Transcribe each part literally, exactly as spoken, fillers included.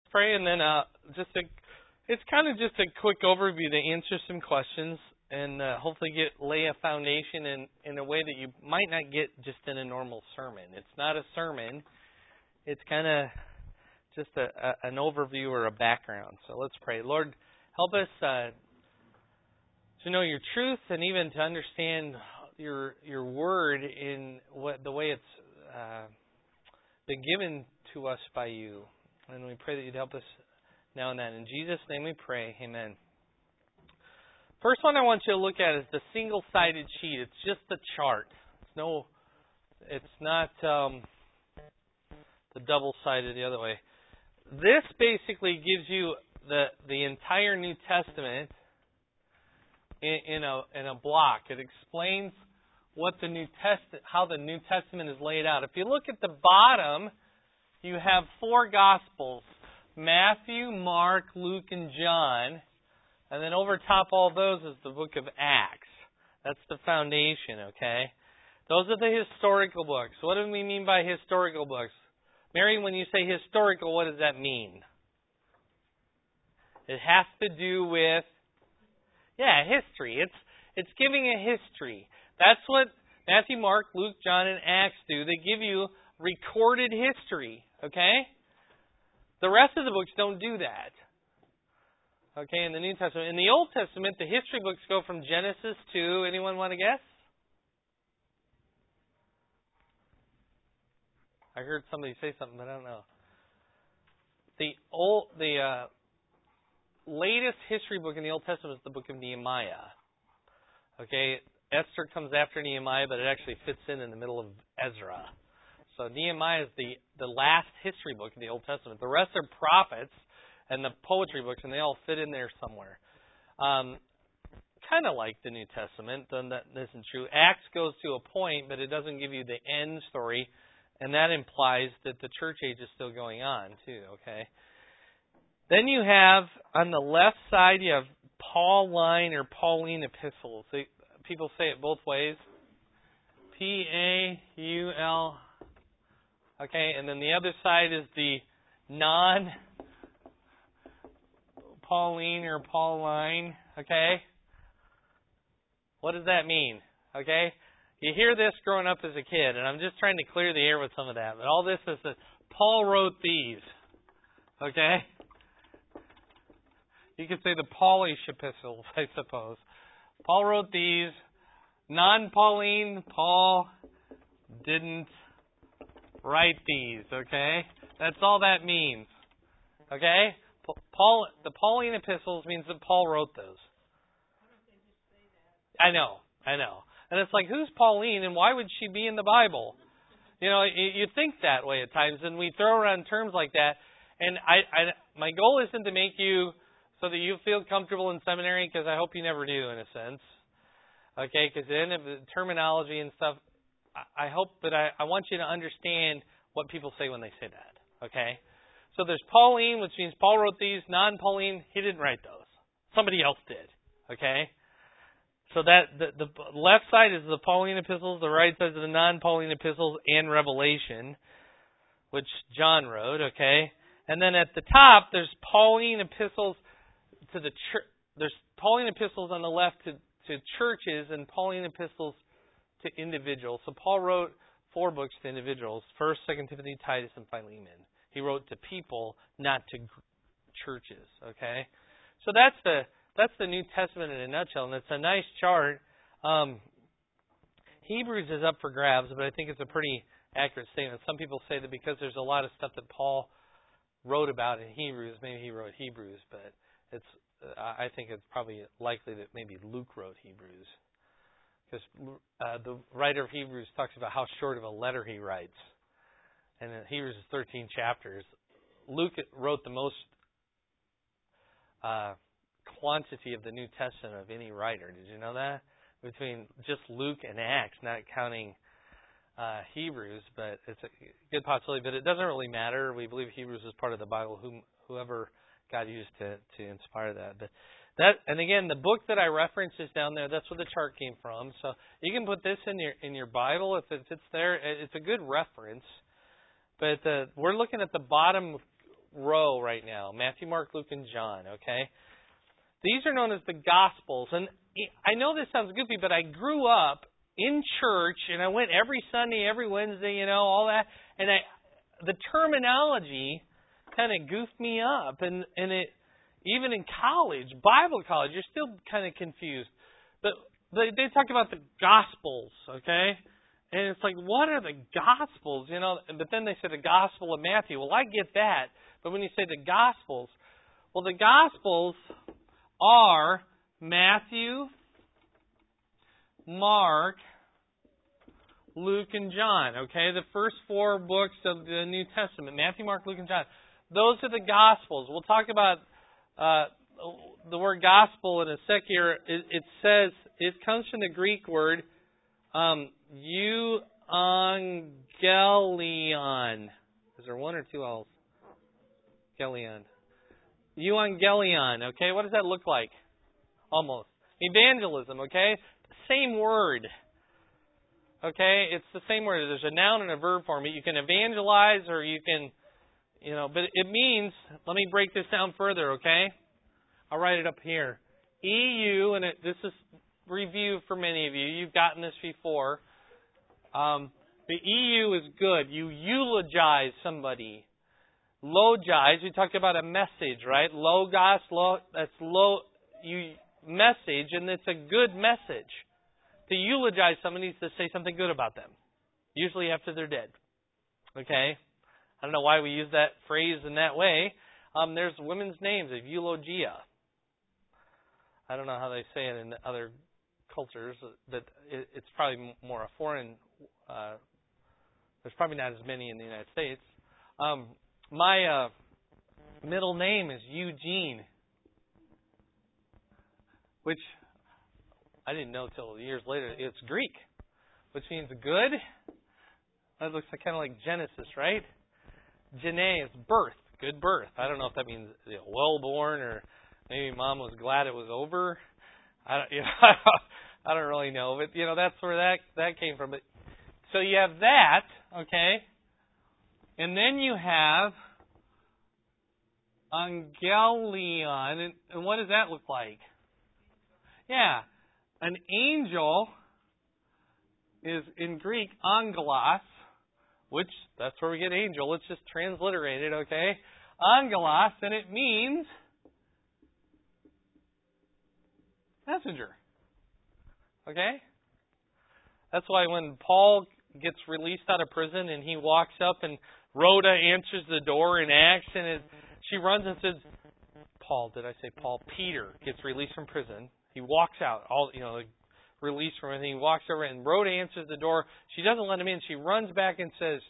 pray, and then uh, just a, it's kind of just a quick overview to answer some questions and uh, hopefully get lay a foundation in, in a way that you might not get just in a normal sermon. It's not a sermon. It's kind of just a, a, an overview or a background. So let's pray. Lord, help us uh, to know your truth and even to understand your your word in what the way it's uh, been given to us by you. And we pray that you'd help us now and then. In Jesus' name we pray. Amen. First one I want you to look at is the single-sided sheet. It's just a chart. It's no, it's not um, the double-sided the other way. This basically gives you the the entire New Testament in, in a in a block. It explains what the New Test how the New Testament is laid out. If you look at the bottom, you have four Gospels: Matthew, Mark, Luke, and John. And then over top all those is the book of Acts. That's the foundation, okay? Those are the historical books. What do we mean by historical books? Mary, when you say historical, what does that mean? It has to do with, yeah, history. It's it's giving a history. That's what Matthew, Mark, Luke, John, and Acts do. They give you recorded history, okay? The rest of the books don't do that. Okay, in the New Testament. In the Old Testament, the history books go from Genesis to, anyone want to guess? I heard somebody say something, but I don't know. The old, the uh, latest history book in the Old Testament is the book of Nehemiah. Okay, Esther comes after Nehemiah, but it actually fits in in the middle of Ezra. So Nehemiah is the, the last history book in the Old Testament. The rest are prophets and the poetry books, and they all fit in there somewhere. Um, kind of like the New Testament, then that isn't true. Acts goes to a point, but it doesn't give you the end story, and that implies that the church age is still going on, too, okay? Then you have, on the left side, you have Pauline or Pauline epistles. They, people say it both ways. P A U L. Okay, and then the other side is the non Pauline or Pauline, okay? What does that mean? Okay? You hear this growing up as a kid, and I'm just trying to clear the air with some of that. But all this is that Paul wrote these, okay? You could say the Paulish epistles, I suppose. Paul wrote these. Non-Pauline, Paul didn't write these, okay? That's all that means, okay? Paul, the Pauline epistles means that Paul wrote those. I know, I know. And it's like, who's Pauline and why would she be in the Bible? You know, you, you think that way at times, and we throw around terms like that. And I, I, my goal isn't to make you so that you feel comfortable in seminary, because I hope you never do, in a sense. Okay, because then the terminology and stuff, I, I hope that I, I want you to understand what people say when they say that. Okay? So there's Pauline, which means Paul wrote these. Non-Pauline, he didn't write those. Somebody else did. Okay? So that the, the left side is the Pauline epistles, the right side is the non-Pauline epistles and Revelation, which John wrote. Okay? And then at the top, there's Pauline epistles to the church. There's Pauline epistles on the left to, to churches and Pauline epistles to individuals. So Paul wrote four books to individuals: First, Second Timothy, Titus, and Philemon. He wrote to people, not to churches, okay? So that's the that's the New Testament in a nutshell, and it's a nice chart. Um, Hebrews is up for grabs, but I think it's a pretty accurate statement. Some people say that because there's a lot of stuff that Paul wrote about in Hebrews, maybe he wrote Hebrews, but it's I think it's probably likely that maybe Luke wrote Hebrews, because uh, the writer of Hebrews talks about how short of a letter he writes. And in Hebrews is thirteen chapters. Luke wrote the most uh, quantity of the New Testament of any writer. Did you know that? Between just Luke and Acts, not counting uh, Hebrews, but it's a good possibility. But it doesn't really matter. We believe Hebrews is part of the Bible. Whom, whoever God used to, to inspire that. But that, and again, the book that I reference is down there. That's where the chart came from. So you can put this in your in your Bible if it's there. It's a good reference. But uh, we're looking at the bottom row right now. Matthew, Mark, Luke, and John, okay? These are known as the Gospels. And I know this sounds goofy, but I grew up in church, and I went every Sunday, every Wednesday, you know, all that. And I, the terminology kind of goofed me up. And, and it, even in college, Bible college, you're still kind of confused. But they, they talk about the Gospels, okay? And it's like, what are the Gospels? You know, but then they say the Gospel of Matthew. Well, I get that. But when you say the Gospels, well, the Gospels are Matthew, Mark, Luke, and John. Okay, the first four books of the New Testament: Matthew, Mark, Luke, and John. Those are the Gospels. We'll talk about uh, the word gospel in a sec here. It, it says it comes from the Greek word um, euangelion. Is there one or two L's? Gelion. Euangelion. Okay, what does that look like? Almost. Evangelism. Okay, same word. Okay, it's the same word. There's a noun and a verb form. You can evangelize, or you can, you know, but it means, let me break this down further, okay? I'll write it up here. E U, and it, this is review for many of you. You've gotten this before. Um, the E U is good. You eulogize somebody. Logize, we talked about a message, right? Logos, lo, that's lo, you message, and it's a good message. To eulogize somebody is to say something good about them, usually after they're dead. Okay? I don't know why we use that phrase in that way. Um, there's women's names of eulogia. I don't know how they say it in other cultures, but it, it's probably more a foreign. Uh, there's probably not as many in the United States. Um, my uh, middle name is Eugene, which I didn't know till years later. It's Greek, which means good. That looks like, kind of like Genesis, right? Gene is birth, good birth. I don't know if that means, you know, well-born, or maybe mom was glad it was over. I don't, you know, I don't really know, but you know, that's where that that came from. But so you have that, okay, and then you have angelion, and, and what does that look like? Yeah. An angel is in Greek angelos, which that's where we get angel. Let's just transliterate it, okay? Angelos, and it means messenger. Okay? That's why when Paul gets released out of prison and he walks up and Rhoda answers the door in Acts, and it, she runs and says, Paul, did I say Paul? Peter gets released from prison. He walks out, all you know, released from everything. He walks over, and Rhoda answers the door. She doesn't let him in. She runs back and says,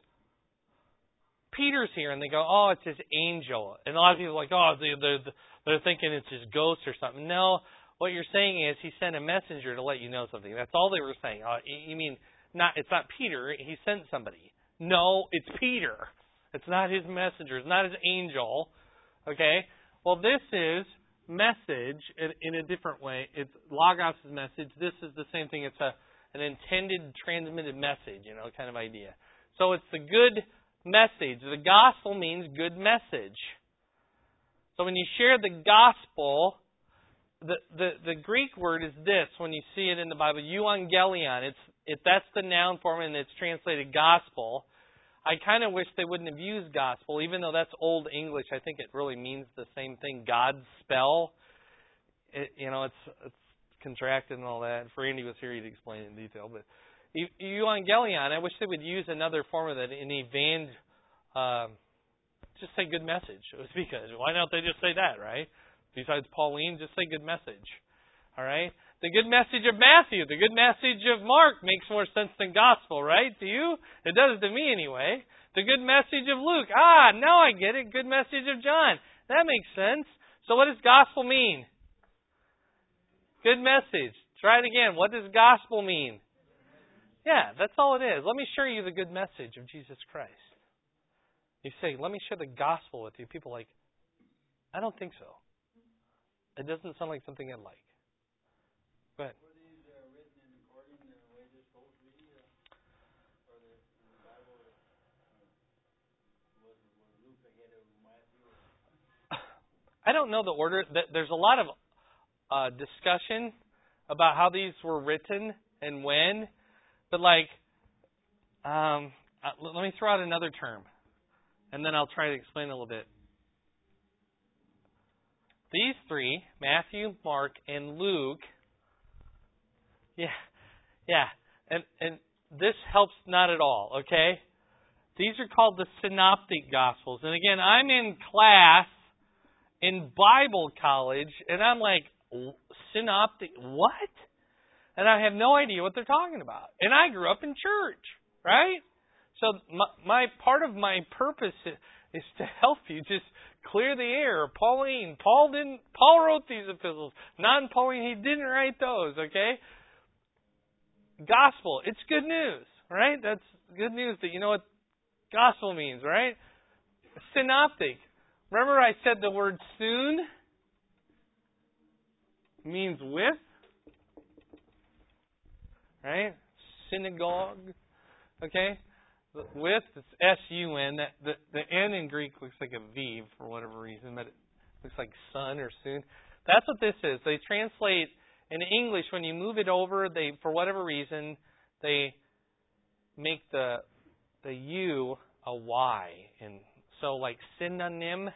Peter's here. And they go, oh, it's his angel. And a lot of people are like, oh, they're, they're thinking it's his ghost or something. No, what you're saying is he sent a messenger to let you know something. That's all they were saying. Uh, you mean, not? It's not Peter. He sent somebody. No, it's Peter. It's not his messenger. It's not his angel. Okay? Well, this is message in, in a different way. It's Logos' message. This is the same thing. It's a an intended transmitted message, you know, kind of idea. So it's the good message. The gospel means good message. So when you share the gospel, the the, the Greek word is this. When you see it in the Bible, euangelion. It's it that's the noun form, and it's translated gospel. I kind of wish they wouldn't have used gospel, even though that's Old English. I think it really means the same thing. God's spell. It, you know, it's it's contracted and all that. If Randy was here, he'd explain it in detail. But euangelion, I wish they would use another form of that in evangel. Um, just say good message. It would be good. Why don't they just say that, right? Besides Pauline, just say good message. All right? The good message of Matthew, the good message of Mark makes more sense than gospel, right? To you? It does to me anyway. The good message of Luke. Ah, now I get it. Good message of John. That makes sense. So what does gospel mean? Good message. Try it again. What does gospel mean? Yeah, that's all it is. Let me share you the good message of Jesus Christ. You say, let me share the gospel with you. People are like, I don't think so. It doesn't sound like something I'd like. Go ahead. Were these uh, written in according to the way they're supposed to be? Uh, or the, the Bible, uh, was, was Luke ahead of Matthew? Or I don't know the order. There's a lot of uh, discussion about how these were written and when, but like, um, let me throw out another term, and then I'll try to explain a little bit. These three, Matthew, Mark, and Luke, yeah, yeah, and and this helps not at all, okay? These are called the Synoptic Gospels. And again, I'm in class in Bible college, and I'm like, Synoptic, what? And I have no idea what they're talking about. And I grew up in church, right? So my, my part of my purpose is to help you just clear the air. Pauline, Paul didn't. Paul wrote these epistles. Non-Pauline, he didn't write those. Okay. Gospel, it's good news, right? That's good news that you know what gospel means, right? Synoptic. Remember, I said the word soon means with, right? Synagogue. Okay. With, it's S U N. That the, the N in Greek looks like a V for whatever reason, but it looks like sun or soon. That's what this is. They translate in English when you move it over. They, for whatever reason, they make the the U a Y, and so like synonym.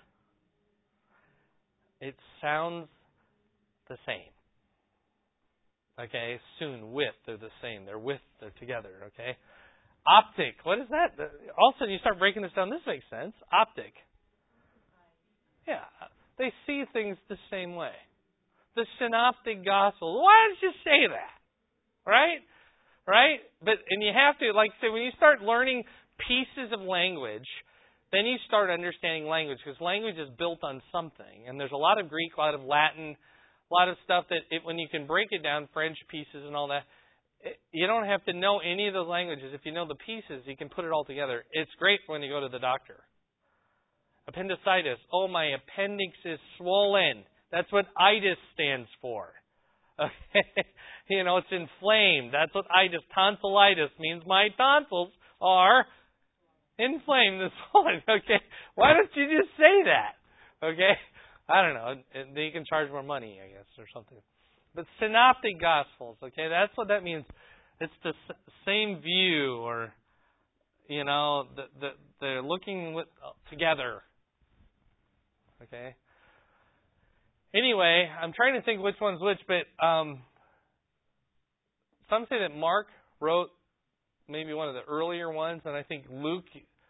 It sounds the same. Okay, soon with they're the same. They're with they're together. Okay. Optic. What is that? All of a sudden you start breaking this down. This makes sense. Optic. Yeah. They see things the same way. The Synoptic Gospel. Why did you say that? Right? Right? But and you have to, like say, when you start learning pieces of language, then you start understanding language, because language is built on something. And there's a lot of Greek, a lot of Latin, a lot of stuff that it, when you can break it down, French pieces and all that, you don't have to know any of those languages. If you know the pieces, you can put it all together. It's great when you go to the doctor. Appendicitis. Oh, my appendix is swollen. That's what itis stands for. Okay? You know, it's inflamed. That's what itis. Tonsillitis means my tonsils are inflamed and swollen. Okay? Why don't you just say that? Okay? I don't know. Then you can charge more money, I guess, or something. But Synoptic Gospels, okay, that's what that means. It's the s- same view, or, you know, the, the, they're looking with, uh, together. Okay? Anyway, I'm trying to think which one's which, but um, some say that Mark wrote maybe one of the earlier ones, and I think Luke,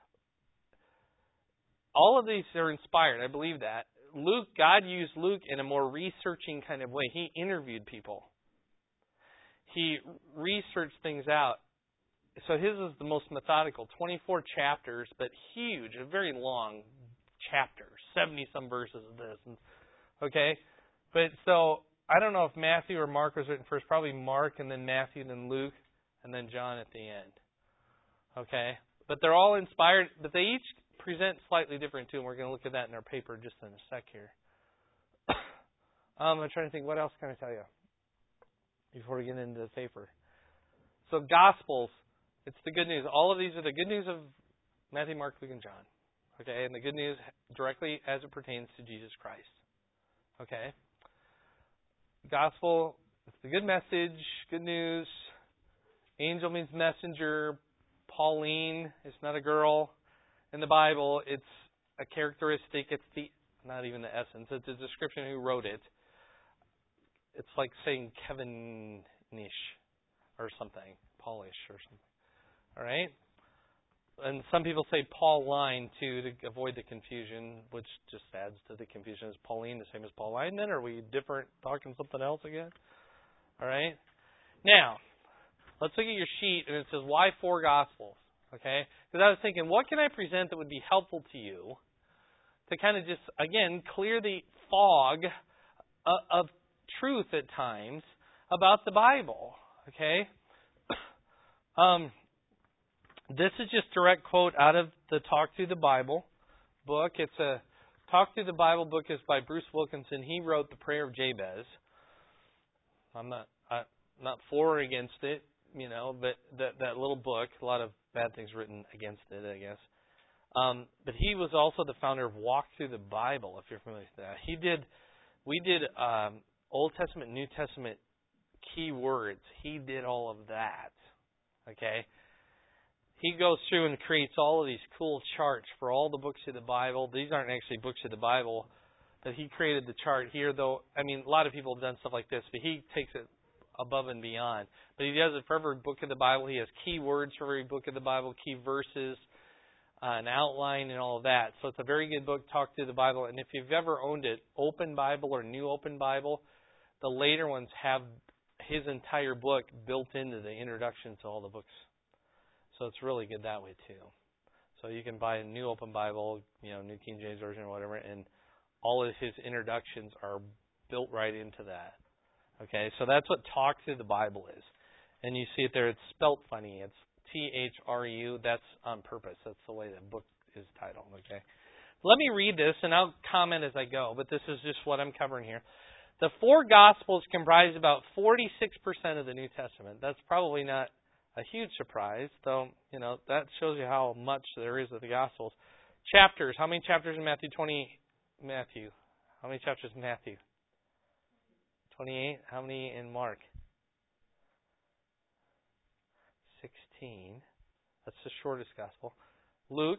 all of these are inspired. I believe that. Luke, God used Luke in a more researching kind of way. He interviewed people. He researched things out. So his is the most methodical. twenty-four chapters, but huge, a very long chapter. seventy-some verses of this. Okay? But so, I don't know if Matthew or Mark was written first. Probably Mark, and then Matthew, and then Luke, and then John at the end. Okay? But they're all inspired, but they each present slightly different too, and we're going to look at that in our paper just in a sec here. um, I'm trying to think, what else can I tell you before we get into the paper? So Gospels, it's the good news. All of these are the good news of Matthew, Mark, Luke, and John. Okay, and the good news directly as it pertains to Jesus Christ. Okay? Gospel, it's the good message, good news. Angel means messenger. Pauline, it's not a girl. In the Bible, it's a characteristic. It's the not even the essence. It's a description of who wrote it. It's like saying Kevin-ish or something, Paulish or something. All right? And some people say Pauline, too, to avoid the confusion, which just adds to the confusion. Is Pauline the same as Pauline then? Are we different, talking something else again? All right? Now, let's look at your sheet, and it says, why four Gospels? Okay? Because I was thinking, what can I present that would be helpful to you to kind of just, again, clear the fog of truth at times about the Bible? Okay? Um, this is just direct quote out of the Talk Through the Bible book. It's a Talk Through the Bible book is by Bruce Wilkinson. He wrote the Prayer of Jabez. I'm not I, not for or against it, you know, but that that little book, a lot of bad things written against it, I guess. Um, but he was also the founder of Walk Through the Bible, if you're familiar with that. He did, we did um, Old Testament, New Testament keywords. He did all of that. Okay? He goes through and creates all of these cool charts for all the books of the Bible. These aren't actually books of the Bible, but he created the chart here, though. I mean, a lot of people have done stuff like this, but he takes it above and beyond. But he does it for every book of the Bible. He has key words for every book of the Bible, key verses, uh, an outline, and all of that. So it's a very good book, Talk Through the Bible. And if you've ever owned it, Open Bible or New Open Bible, the later ones have his entire book built into the introduction to all the books. So it's really good that way too. So you can buy a New Open Bible, you know, New King James Version or whatever, and all of his introductions are built right into that. Okay, so that's what Talk Through the Bible is. And you see it there, it's spelt funny. It's T H R U. That's on purpose. That's the way the book is titled. Okay. Let me read this, and I'll comment as I go, but this is just what I'm covering here. The four Gospels comprise about forty-six percent of the New Testament. That's probably not a huge surprise, though, you know, that shows you how much there is of the Gospels. Chapters. How many chapters in Matthew twenty? Matthew. How many chapters in Matthew? twenty-eight. How many in Mark? sixteen. That's the shortest Gospel. Luke,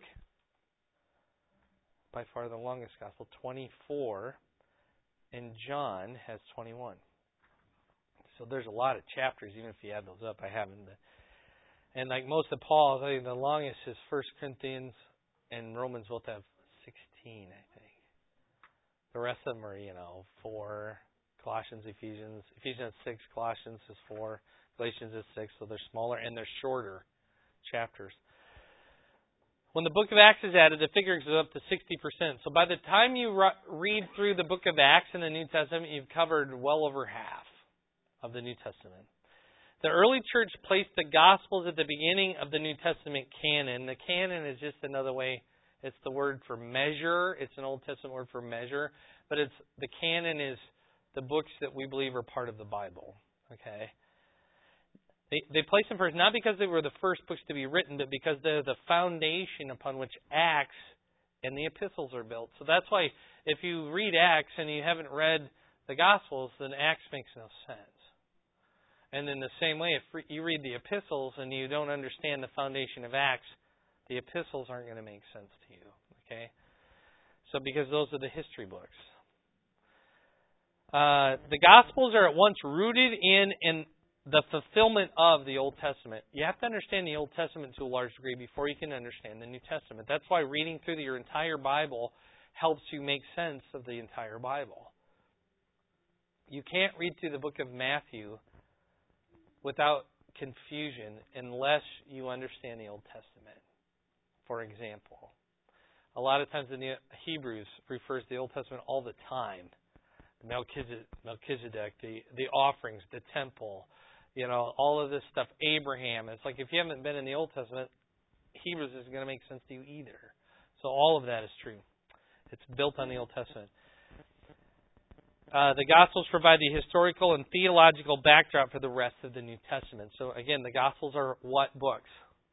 by far the longest Gospel, twenty-four. And John has twenty-one. So there's a lot of chapters, even if you add those up. I haven't. But, and like most of Paul's, I think the longest is First Corinthians and Romans both have sixteen, I think. The rest of them are, you know, four. Colossians, Ephesians. Ephesians six, Colossians is four. Galatians is six, so they're smaller and they're shorter chapters. When the book of Acts is added, the figure goes up to sixty percent. So by the time you read through the book of Acts in the New Testament, you've covered well over half of the New Testament. The early church placed the Gospels at the beginning of the New Testament canon. The canon is just another way. It's the word for measure. It's an Old Testament word for measure. But it's the canon is the books that we believe are part of the Bible. Okay? They, they placed them first, not because they were the first books to be written, but because they're the foundation upon which Acts and the epistles are built. So that's why if you read Acts and you haven't read the Gospels, then Acts makes no sense. And in the same way, if you read the epistles and you don't understand the foundation of Acts, the epistles aren't going to make sense to you. Okay? So because those are the history books. Uh, the Gospels are at once rooted in and the fulfillment of the Old Testament. You have to understand the Old Testament to a large degree before you can understand the New Testament. That's why reading through your entire Bible helps you make sense of the entire Bible. You can't read through the book of Matthew without confusion unless you understand the Old Testament. For example, a lot of times in the Hebrews refers to the Old Testament all the time. Melchizedek, Melchizedek the, the offerings, the temple, you know, all of this stuff, Abraham. It's like if you haven't been in the Old Testament, Hebrews isn't going to make sense to you either. So all of that is true. It's built on the Old Testament. Uh, the Gospels provide the historical and theological backdrop for the rest of the New Testament. So again, the Gospels are what books?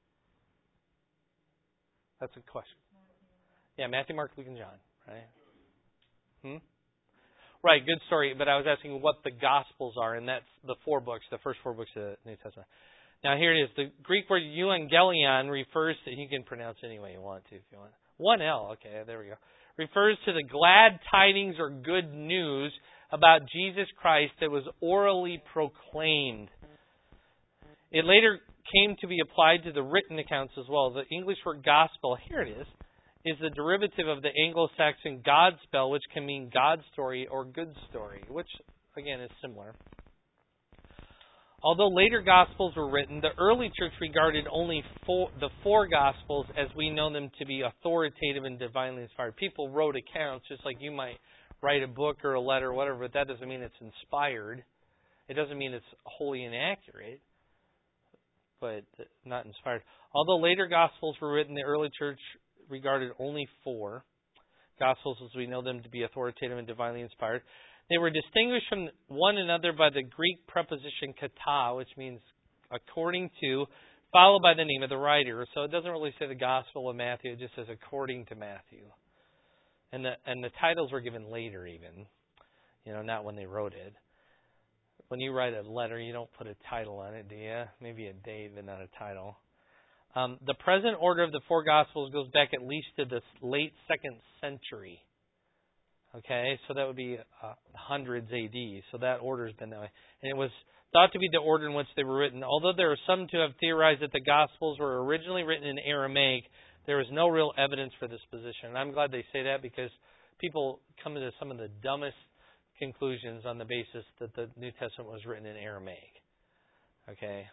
That's a question. Yeah, Matthew, Mark, Luke, and John, right? Hmm? Right, good story, but I was asking what the Gospels are, and that's the four books, the first four books of the New Testament. Now here it is. The Greek word euangelion refers to, you can pronounce it any way you want to if you want. One L, okay, there we go. Refers to the glad tidings or good news about Jesus Christ that was orally proclaimed. It later came to be applied to the written accounts as well. The English word gospel, here it is, is the derivative of the Anglo-Saxon Godspell, which can mean God story or good story, which, again, is similar. Although later Gospels were written, the early church regarded only four, the four Gospels as we know them to be authoritative and divinely inspired. People wrote accounts just like you might write a book or a letter or whatever, but that doesn't mean it's inspired. It doesn't mean it's wholly inaccurate, but not inspired. Although later Gospels were written, the early church regarded only four Gospels as we know them to be authoritative and divinely inspired. They were distinguished from one another by the Greek preposition kata, which means according to, followed by the name of the writer. So it doesn't really say the Gospel of Matthew, it just says according to Matthew. And the and the titles were given later even, you know, not when they wrote it. When you write a letter, you don't put a title on it, do you? Maybe a date, but not a title. Um, the present order of the four Gospels goes back at least to the late second century. Okay, so that would be uh, hundreds A D. So that order has been that way. And it was thought to be the order in which they were written. Although there are some to have theorized that the Gospels were originally written in Aramaic, there is no real evidence for this position. And I'm glad they say that because people come to some of the dumbest conclusions on the basis that the New Testament was written in Aramaic. Okay.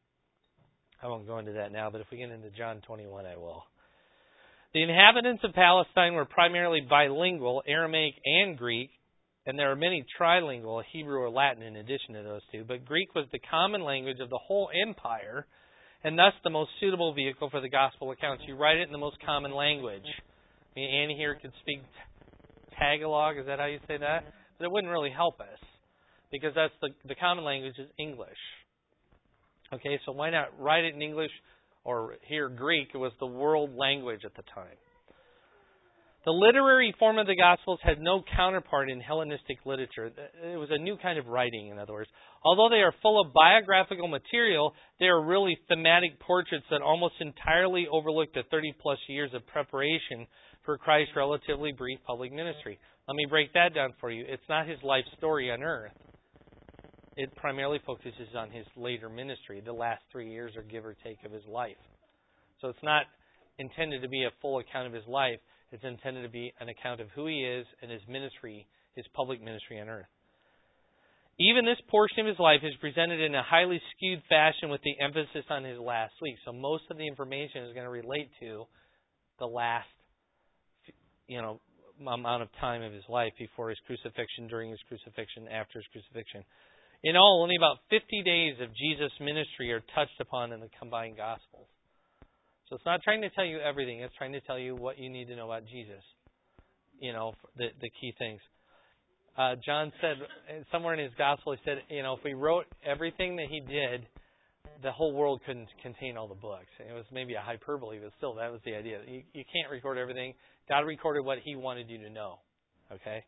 I won't go into that now, but if we get into John twenty-one, I will. The inhabitants of Palestine were primarily bilingual, Aramaic and Greek, and there are many trilingual, Hebrew or Latin in addition to those two, but Greek was the common language of the whole empire, and thus the most suitable vehicle for the gospel accounts. You write it in the most common language. I mean, Annie here could speak Tagalog, is that how you say that? But it wouldn't really help us, because that's the, the common language is English. Okay, so why not write it in English, or here Greek? It was the world language at the time. The literary form of the Gospels had no counterpart in Hellenistic literature. It was a new kind of writing, in other words. Although they are full of biographical material, they are really thematic portraits that almost entirely overlook the thirty-plus years of preparation for Christ's relatively brief public ministry. Let me break that down for you. It's not his life story on earth. It primarily focuses on his later ministry, the last three years or give or take of his life. So it's not intended to be a full account of his life. It's intended to be an account of who he is and his ministry, his public ministry on earth. Even this portion of his life is presented in a highly skewed fashion with the emphasis on his last week. So most of the information is going to relate to the last, you know, amount of time of his life before his crucifixion, during his crucifixion, after his crucifixion. In all, only about fifty days of Jesus' ministry are touched upon in the combined Gospels. So it's not trying to tell you everything. It's trying to tell you what you need to know about Jesus. You know, the, the key things. Uh, John said, somewhere in his Gospel, he said, you know, if we wrote everything that he did, the whole world couldn't contain all the books. It was maybe a hyperbole, but still, that was the idea. You, you can't record everything. God recorded what he wanted you to know. Okay?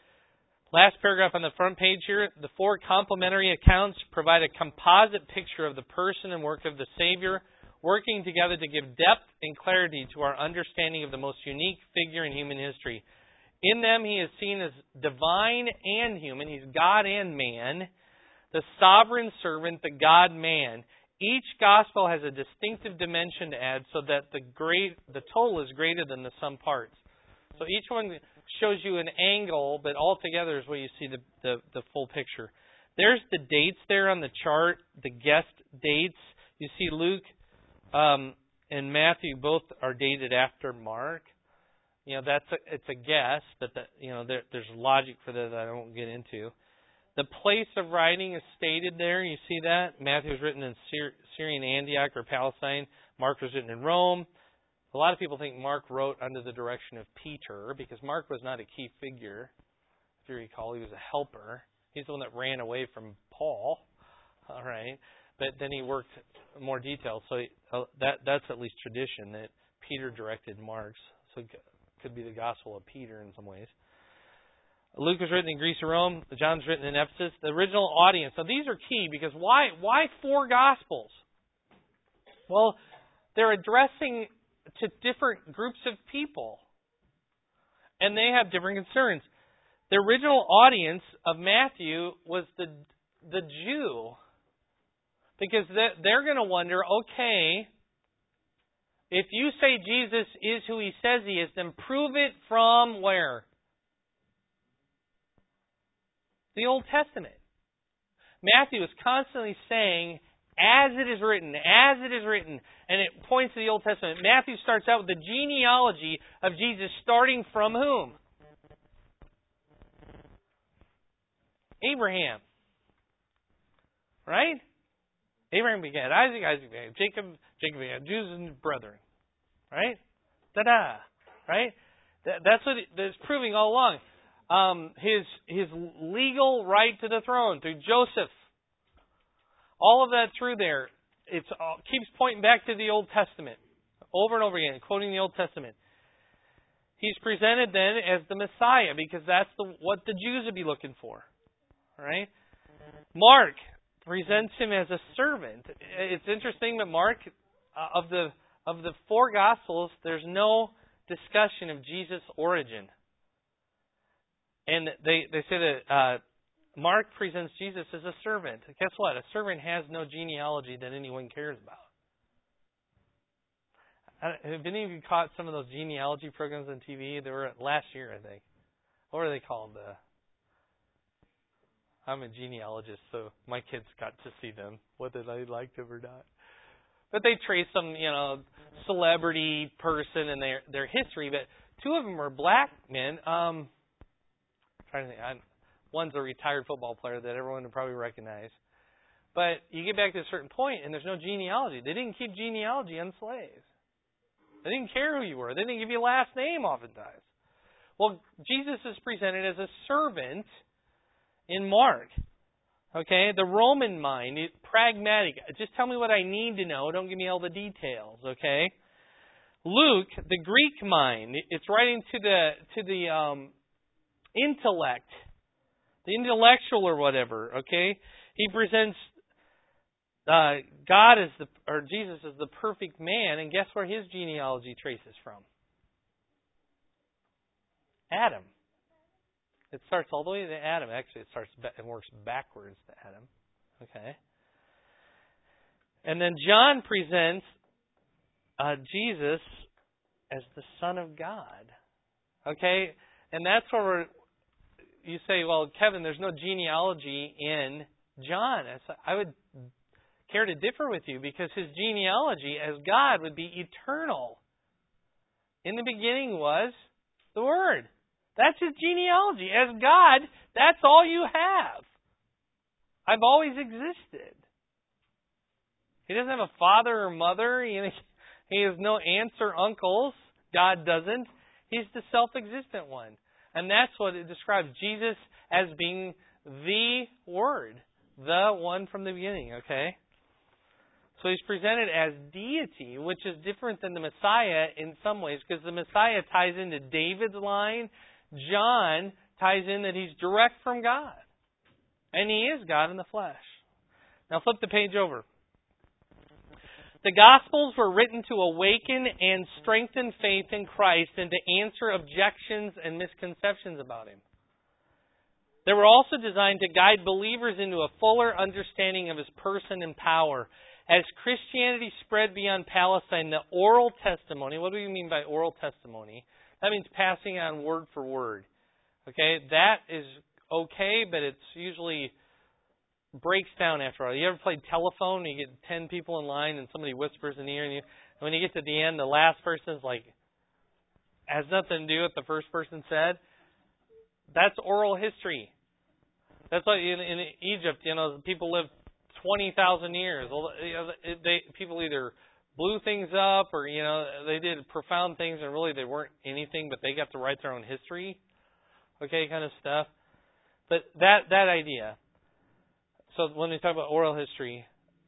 Last paragraph on the front page here. The four complementary accounts provide a composite picture of the person and work of the Savior, working together to give depth and clarity to our understanding of the most unique figure in human history. In them, he is seen as divine and human. He's God and man, the sovereign servant, the God-man. Each gospel has a distinctive dimension to add so that the great, the total is greater than the sum parts. So each one shows you an angle, but altogether is where you see the, the, the full picture. There's the dates there on the chart, the guest dates. You see Luke um, and Matthew both are dated after Mark. You know, that's a, it's a guess, but the, you know there, there's logic for that that I won't get into. The place of writing is stated there. You see that? Matthew was written in Syr- Syrian Antioch or Palestine. Mark was written in Rome. A lot of people think Mark wrote under the direction of Peter because Mark was not a key figure. If you recall, he was a helper. He's the one that ran away from Paul. All right. But then he worked more details. So uh, that that's at least tradition that Peter directed Mark's. So it could be the Gospel of Peter in some ways. Luke was written in Greece or Rome. John's written in Ephesus. The original audience. Now these are key because why why four Gospels? Well, they're addressing to different groups of people. And they have different concerns. The original audience of Matthew was the the Jew. Because they're going to wonder, okay, if you say Jesus is who he says he is, then prove it from where? The Old Testament. Matthew is constantly saying, as it is written, as it is written, and it points to the Old Testament. Matthew starts out with the genealogy of Jesus starting from whom? Abraham. Right? Abraham begat Isaac, Isaac begat Jacob, Jacob begat Jews and brethren. Right? Ta-da! Right? That, that's what it, that's proving all along. Um, his his legal right to the throne through Joseph. All of that through there. it keeps pointing back to the Old Testament over and over again, quoting the Old Testament. He's presented then as the Messiah because that's the, what the Jews would be looking for. All right? Mark presents him as a servant. It's interesting that Mark, uh, of the of the four Gospels, there's no discussion of Jesus' origin. And they, they say that uh, Mark presents Jesus as a servant. Guess what? A servant has no genealogy that anyone cares about. Have any of you caught some of those genealogy programs on T V? They were last year, I think. What are they called? Uh, I'm a genealogist, so my kids got to see them, whether they liked them or not. But they trace some, you know, celebrity person and their their history. But two of them were black men. Um, I'm trying to think. I'm, one's a retired football player that everyone would probably recognize. But you get back to a certain point, and there's no genealogy. They didn't keep genealogy on slaves. They didn't care who you were. They didn't give you a last name oftentimes. Well, Jesus is presented as a servant in Mark. Okay, the Roman mind, it, pragmatic. Just tell me what I need to know. Don't give me all the details. Okay. Luke, the Greek mind, it's writing to the to the um, intellect, the intellectual or whatever. Okay, he presents uh, God as the or Jesus as the perfect man, and guess where his genealogy traces from? Adam. It starts all the way to Adam. Actually, it starts it works backwards to Adam. Okay. And then John presents uh, Jesus as the Son of God. Okay, and that's where we're, you say, well, Kevin, there's no genealogy in John. I would care to differ with you because his genealogy as God would be eternal. In the beginning was the Word. That's his genealogy. As God, that's all you have. I've always existed. He doesn't have a father or mother. He has no aunts or uncles. God doesn't. He's the self-existent one. And that's what it describes Jesus as being the Word. The one from the beginning, okay? So he's presented as deity, which is different than the Messiah in some ways, because the Messiah ties into David's line. John ties in that he's direct from God. And he is God in the flesh. Now flip the page over. The Gospels were written to awaken and strengthen faith in Christ and to answer objections and misconceptions about Him. They were also designed to guide believers into a fuller understanding of His person and power. As Christianity spread beyond Palestine, the oral testimony, what do we mean by oral testimony? That means passing on word for word. Okay, that is okay, but it's usually breaks down after all. You ever played telephone? You get ten people in line and somebody whispers in the ear, and, you, and when you get to the end, the last person's like, has nothing to do with the first person said. That's oral history. That's why in, in Egypt, you know, people live twenty thousand years. Well, you know, they people either blew things up, or you know, they did profound things, and really they weren't anything, but they got to write their own history. Okay, kind of stuff. But that that idea. So when we talk about oral history,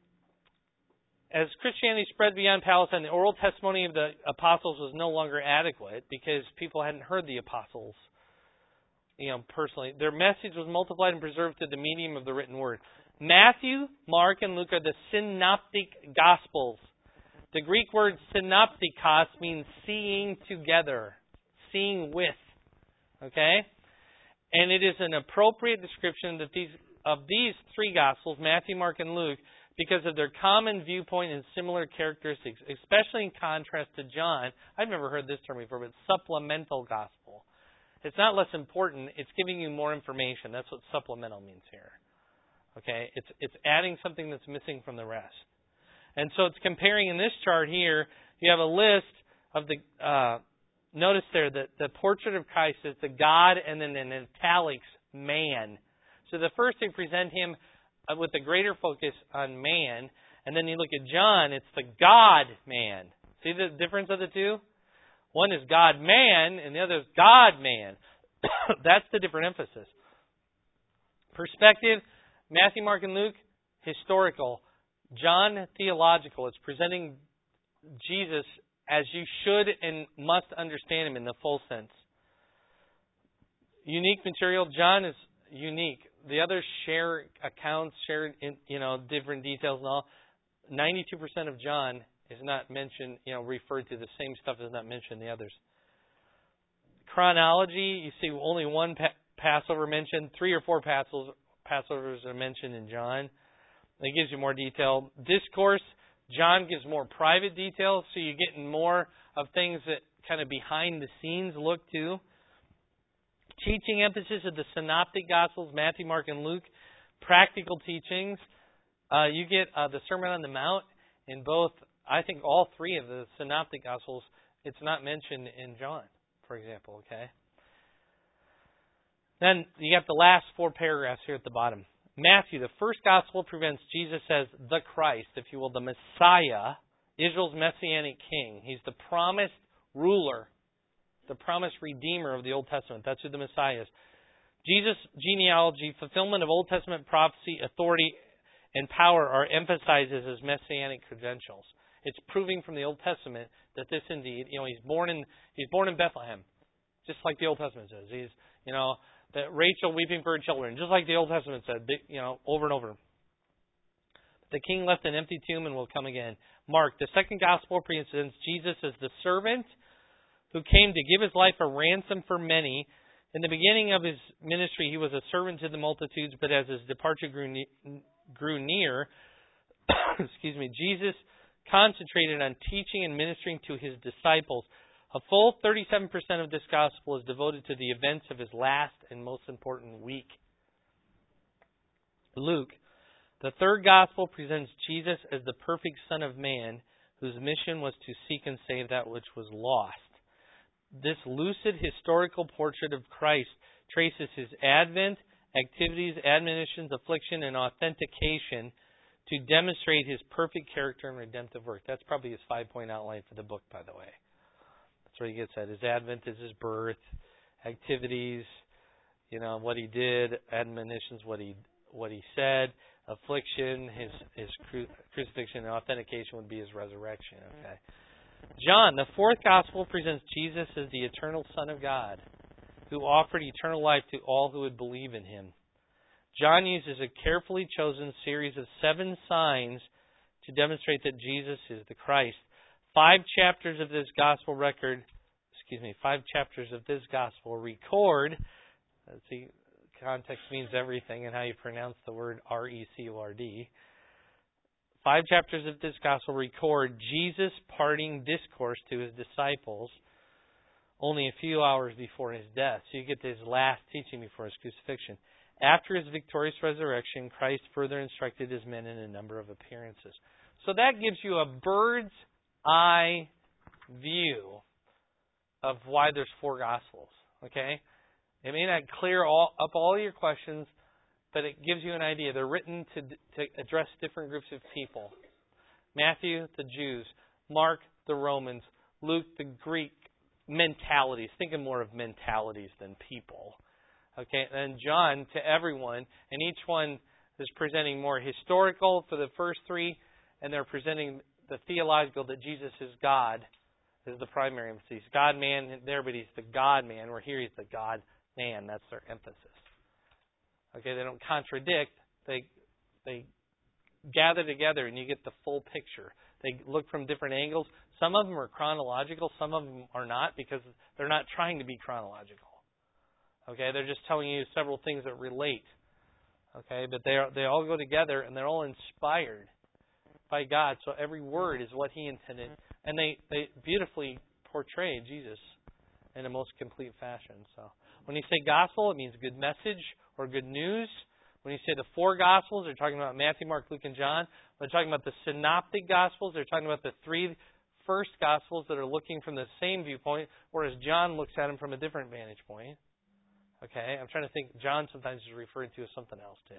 as Christianity spread beyond Palestine, the oral testimony of the apostles was no longer adequate because people hadn't heard the apostles, you know, personally. Their message was multiplied and preserved through the medium of the written word. Matthew, Mark, and Luke are the synoptic gospels. The Greek word synoptikos means seeing together, seeing with. Okay? And it is an appropriate description that these of these three Gospels, Matthew, Mark, and Luke, because of their common viewpoint and similar characteristics, especially in contrast to John. I've never heard this term before, but supplemental gospel. It's not less important, it's giving you more information. That's what supplemental means here. Okay? It's it's adding something that's missing from the rest. And so it's comparing in this chart here, you have a list of the, uh, notice there that the portrait of Christ is the God and then in italics, man. So the first they present him with a greater focus on man, and then you look at John, it's the God-man. See the difference of the two? One is God-man, and the other is God-man. That's the different emphasis. Perspective, Matthew, Mark, and Luke, historical. John Theological, it's presenting Jesus as you should and must understand him in the full sense. Unique material, John is unique. The others share accounts, share in, you know, different details and all. ninety-two percent of John is not mentioned, you know, referred to. The same stuff is not mentioned in the others. Chronology, you see only one pa- Passover mentioned. Three or four Passovers, Passovers are mentioned in John. That gives you more detail. Discourse, John gives more private details, so you're getting more of things that kind of behind the scenes look to. Teaching emphasis of the Synoptic Gospels, Matthew, Mark, and Luke. Practical teachings. Uh, you get uh, the Sermon on the Mount in both, I think all three of the Synoptic Gospels. It's not mentioned in John, for example, okay? Then you got the last four paragraphs here at the bottom. Matthew, the first Gospel presents Jesus as the Christ, if you will, the Messiah, Israel's Messianic King. He's the promised ruler, the promised Redeemer of the Old Testament. That's who the Messiah is. Jesus' genealogy, fulfillment of Old Testament prophecy, authority, and power are emphasized as his Messianic credentials. It's proving from the Old Testament that this indeed, you know, he's born in he's born in Bethlehem, just like the Old Testament says. He's, you know, that Rachel weeping for her children, just like the Old Testament said, you know, over and over. The king left an empty tomb and will come again. Mark, the second gospel presents Jesus as the servant who came to give his life a ransom for many. In the beginning of his ministry, he was a servant to the multitudes, but as his departure grew, ne- grew near, excuse me, Jesus concentrated on teaching and ministering to his disciples. A full thirty-seven percent of this gospel is devoted to the events of his last and most important week. Luke, the third gospel presents Jesus as the perfect Son of Man, whose mission was to seek and save that which was lost. This lucid historical portrait of Christ traces his advent, activities, admonitions, affliction, and authentication to demonstrate his perfect character and redemptive work. That's probably his five-point outline for the book, by the way. That's where he gets at. His advent is his birth, activities, you know, what he did, admonitions, what he what he said, affliction, his his cru- crucifixion, and authentication would be his resurrection. Okay. John, the fourth gospel, presents Jesus as the eternal Son of God, who offered eternal life to all who would believe in him. John uses a carefully chosen series of seven signs to demonstrate that Jesus is the Christ. Five chapters of this gospel record, excuse me, five chapters of this gospel record, let's see, context means everything and how you pronounce the word R E C O R D. Five chapters of this gospel record Jesus' parting discourse to his disciples only a few hours before his death. So you get his last teaching before his crucifixion. After his victorious resurrection, Christ further instructed his men in a number of appearances. So that gives you a bird's eye view of why there's four Gospels. Okay? It may not clear all, up all your questions, but it gives you an idea. They're written to, to address different groups of people. Matthew, the Jews. Mark, the Romans. Luke, the Greek mentalities. Thinking more of mentalities than people. Okay, and John to everyone, and each one is presenting more historical for the first three, and they're presenting the theological that Jesus is God is the primary emphasis. God man there, but he's the God man, where here he's the God man. That's their emphasis. Okay, they don't contradict. They they gather together, and you get the full picture. They look from different angles. Some of them are chronological. Some of them are not, because they're not trying to be chronological. Okay, they're just telling you several things that relate. Okay, but they are, they all go together, and they're all inspired by God. So every word is what he intended, and they, they beautifully portray Jesus in a most complete fashion. So when you say gospel, it means good message or good news. When you say the four Gospels, they're talking about Matthew, Mark, Luke, and John. When they're talking about the Synoptic Gospels, they're talking about the three first Gospels that are looking from the same viewpoint, whereas John looks at them from a different vantage point. Okay, I'm trying to think. John sometimes is referred to as something else too.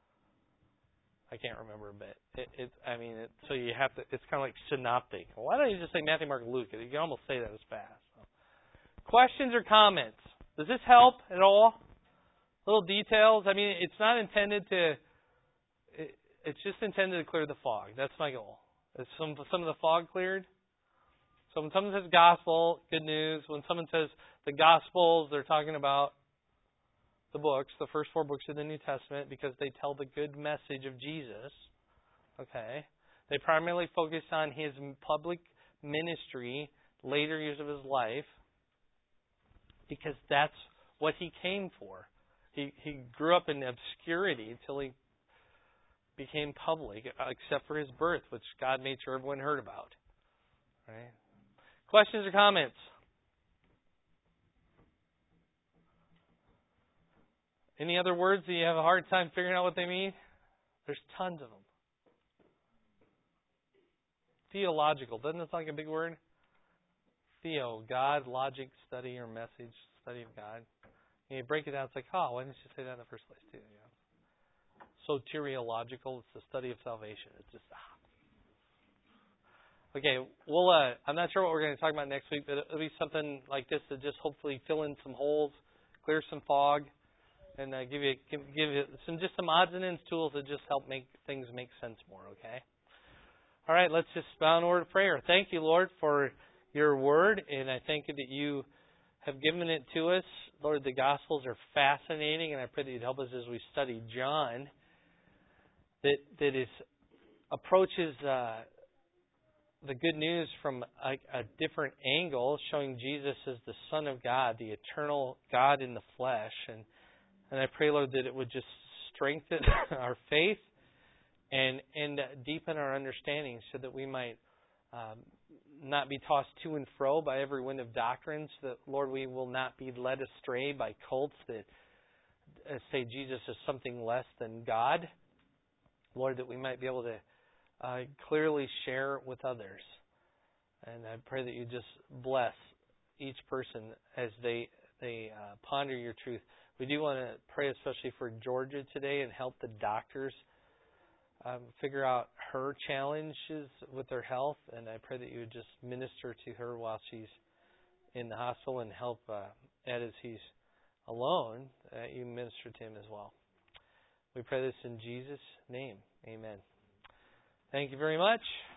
I can't remember, but it, it I mean, it, so you have to. It's kind of like synoptic. Well, why don't you just say Matthew, Mark, Luke? You can almost say that as fast. So. Questions or comments? Does this help at all? Little details. I mean, it's not intended to. It, it's just intended to clear the fog. That's my goal. Is some some of the fog cleared? So when someone says gospel, good news. When someone says the Gospels, they're talking about the books, the first four books of the New Testament, because they tell the good message of Jesus. Okay. They primarily focus on His public ministry, later years of His life, because that's what He came for. He he grew up in obscurity until He became public, except for His birth, which God made sure everyone heard about. Right? Questions or comments? Any other words that you have a hard time figuring out what they mean? There's tons of them. Theological. Doesn't that sound like a big word? Theo, God, logic, study, or message, study of God. And you break it down, it's like, oh, why didn't you say that in the first place, too? You know? Soteriological, it's the study of salvation. It's just, ah. Okay, well, uh, I'm not sure what we're going to talk about next week, but it'll be something like this to just hopefully fill in some holes, clear some fog, and uh, give you give, give you some just some odds and ends tools that just help make things make sense more. Okay. All right, let's just bow in a word of prayer. Thank you, Lord, for your word, and I thank you that you have given it to us. Lord, the Gospels are fascinating, and I pray that you'd help us as we study John, that that is approaches uh, the good news from a, a different angle, showing Jesus as the Son of God, the eternal God in the flesh, and and I pray, Lord, that it would just strengthen our faith and and deepen our understanding so that we might um, not be tossed to and fro by every wind of doctrine, so that, Lord, we will not be led astray by cults that uh, say Jesus is something less than God. Lord, that we might be able to uh, clearly share with others. And I pray that you just bless each person as they, they uh, ponder your truth. We do want to pray especially for Georgia today and help the doctors um, figure out her challenges with her health. And I pray that you would just minister to her while she's in the hospital and help uh, Ed as he's alone. Uh, you minister to him as well. We pray this in Jesus' name. Amen. Thank you very much.